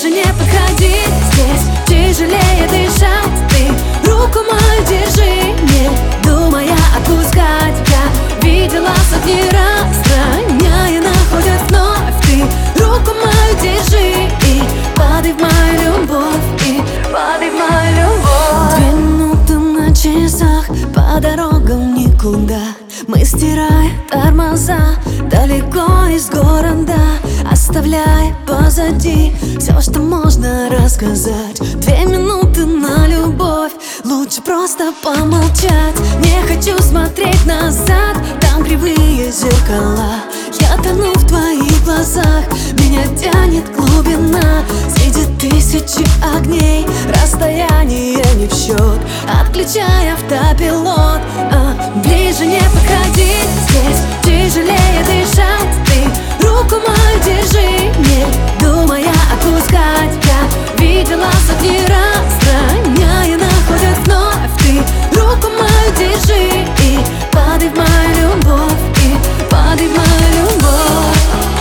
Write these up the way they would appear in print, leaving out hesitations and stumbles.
ближе не подходи. Здесь тяжелее дышать. Ты руку мою держи, не думая отпускать. Я видела сотни раз, роняя находят вновь. Ты руку мою держи и падай в мою любовь, и падай в мою любовь. 2 минуты на часах, по дорогам никуда. Мы стираем тормоза далеко из города, оставляя позади все, что можно рассказать. 2 минуты на любовь, лучше просто помолчать. Не хочу смотреть назад, там кривые зеркала. Я тону в твоих глазах, меня тянет глубина. Среди тысячи огней расстояние не в счет. Отключай автопилот, ближе не подходи. Здесь тяжелее дышать. Ты руку мою держи, не думая отпускать. Я видела сотни раз, роняя находят вновь. Ты руку мою держи и падай в мою любовь, и падай в мою любовь.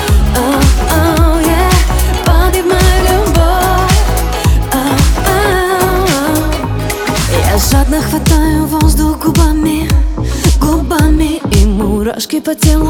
Падай в мою любовь. Я жадно хватаю воздух губами, губами, и мурашки по телу.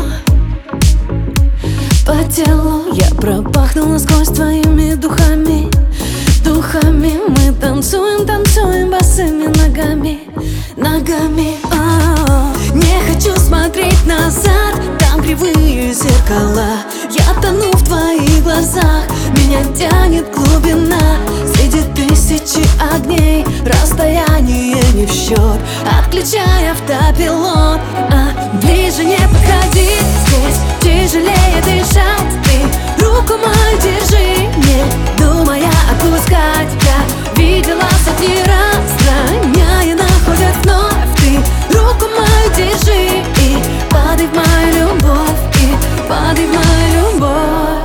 По телу я пропахну насквозь твоими духами, духами. Мы танцуем, танцуем босыми ногами, ногами. Не хочу смотреть назад, там кривые зеркала. Я тону в твоих глазах, меня тянет глубина. Среди тысячи огней расстояние не в счет. Отключай автопилот, ближе не подходи. Здесь тяжелее дышать. Ты руку мою держи, не думая отпускать. Я видела сотни раз, роняя находят вновь. Ты руку мою держи и падай в мою любовь, и падай в мою любовь.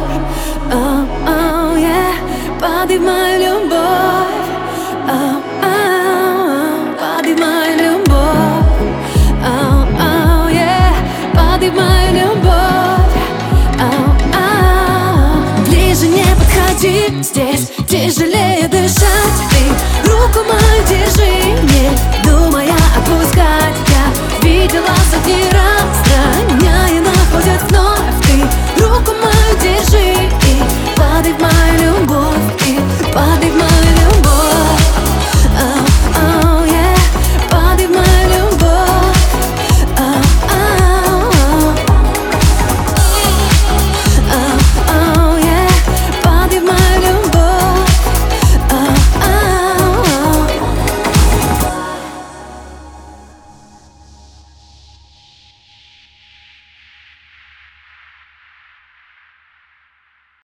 Падай в мою любовь, падай в мою любовь, падай в мою любовь. Ближе не подходи, здесь